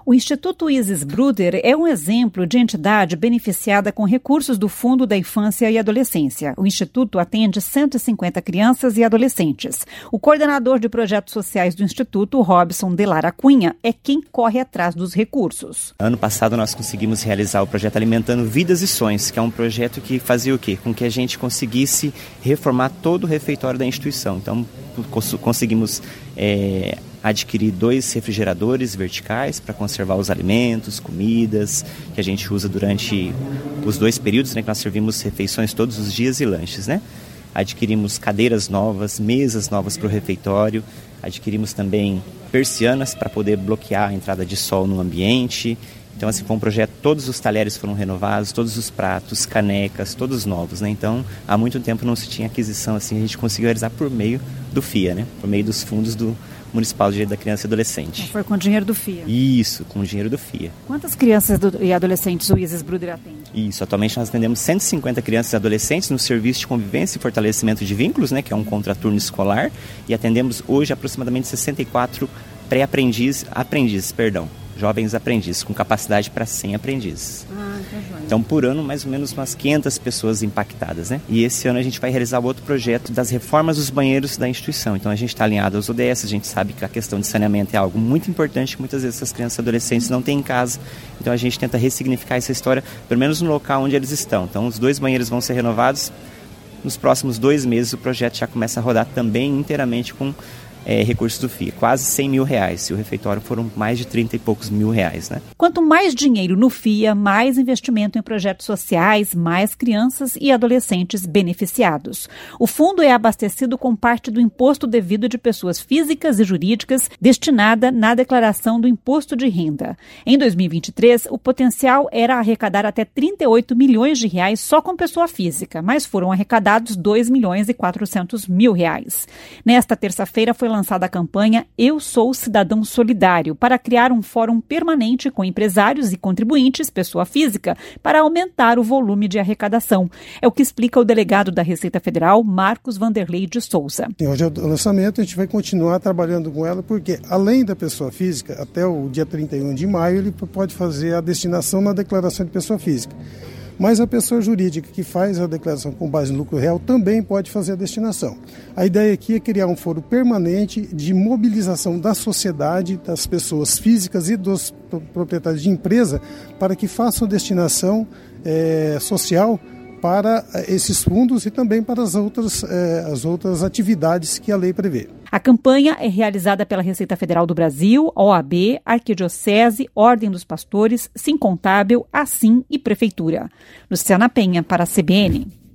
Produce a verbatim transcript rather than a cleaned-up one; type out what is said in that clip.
O Instituto Isis Bruder é um exemplo de entidade beneficiada com recursos do Fundo da Infância e Adolescência. O Instituto atende cento e cinquenta crianças e adolescentes. O coordenador de projetos sociais do Instituto, Robson de Lara Cunha, é quem corre atrás dos recursos. Ano passado nós conseguimos realizar o projeto Alimentando Vidas e Sonhos, que é um projeto que fazia o quê? Com que a gente conseguisse reformar todo o refeitório da instituição. Então cons- conseguimos é, adquirir dois refrigeradores verticais para conservar os alimentos, comidas, que a gente usa durante os dois períodos, né, que nós servimos refeições todos os dias e lanches, né? Adquirimos cadeiras novas, mesas novas para o refeitório, adquirimos também persianas para poder bloquear a entrada de sol no ambiente. Então, assim, foi um projeto, todos os talheres foram renovados, todos os pratos, canecas, todos novos, né? Então, há muito tempo não se tinha aquisição, assim, a gente conseguiu realizar por meio do F I A, né? Por meio dos fundos do Municipal de Direito da Criança e Adolescente. Foi com o dinheiro do F I A? Isso, com o dinheiro do F I A. Quantas crianças do, e adolescentes o Isis Bruder atende? Isso, atualmente nós atendemos cento e cinquenta crianças e adolescentes no serviço de convivência e fortalecimento de vínculos, né, que é um contraturno escolar, e atendemos hoje aproximadamente sessenta e quatro pré-aprendizes, aprendizes, perdão, jovens aprendizes, com capacidade para cem aprendizes. Ah, tá joia. Então, por ano, mais ou menos umas quinhentas pessoas impactadas, né? E esse ano a gente vai realizar o outro projeto das reformas dos banheiros da instituição. Então, a gente está alinhado aos O D S, a gente sabe que a questão de saneamento é algo muito importante, que muitas vezes essas crianças e adolescentes não têm em casa. Então, a gente tenta ressignificar essa história, pelo menos no local onde eles estão. Então, os dois banheiros vão ser renovados. Nos próximos dois meses, o projeto já começa a rodar também inteiramente com É, recursos do F I A, quase cem mil reais. Se o refeitório foram mais de trinta e poucos mil reais, né? Quanto mais dinheiro no F I A, mais investimento em projetos sociais, mais crianças e adolescentes beneficiados. O fundo é abastecido com parte do imposto devido de pessoas físicas e jurídicas destinada na declaração do imposto de renda. Em dois mil e vinte e três, o potencial era arrecadar até trinta e oito milhões de reais só com pessoa física, mas foram arrecadados dois milhões e quatrocentos mil reais. Nesta terça-feira foi lançada a campanha Eu Sou Cidadão Solidário para criar um fórum permanente com empresários e contribuintes, pessoa física, para aumentar o volume de arrecadação. É o que explica o delegado da Receita Federal, Marcos Vanderlei de Souza. Hoje é o lançamento, a gente vai continuar trabalhando com ela, porque além da pessoa física, até o dia trinta e um de maio, ele pode fazer a destinação na declaração de pessoa física. Mas a pessoa jurídica que faz a declaração com base no lucro real também pode fazer a destinação. A ideia aqui é criar um foro permanente de mobilização da sociedade, das pessoas físicas e dos proprietários de empresa para que façam a destinação é, social para esses fundos e também para as outras, eh, as outras atividades que a lei prevê. A campanha é realizada pela Receita Federal do Brasil, O A B, Arquidiocese, Ordem dos Pastores, Sincontábil, Assim e Prefeitura. Luciana Penha, para a C B N.